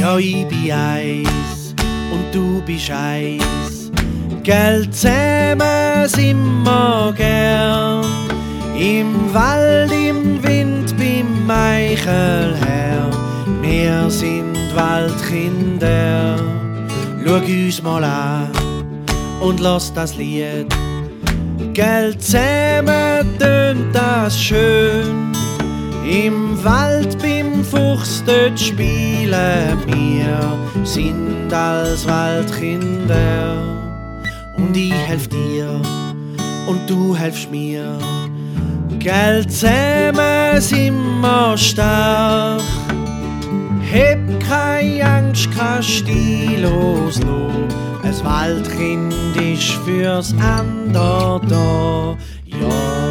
Ja, ich bin eins und du bist eins. Gell, zusammen sind wir gern. Im Wald, im Wind, beim Eichelherr. Wir sind Waldkinder. Schau uns mal an und lass das Lied. Gell, zusammen tönt das schön. Im Wald beim Fuchs dort spielen wir, sind als Waldkinder. Und ich helf dir und du helfst mir. Gell, zusammen sind wir stark. Heb keine Angst, kein Stil loslassen. Ein Waldkind ist fürs andere da. Ja.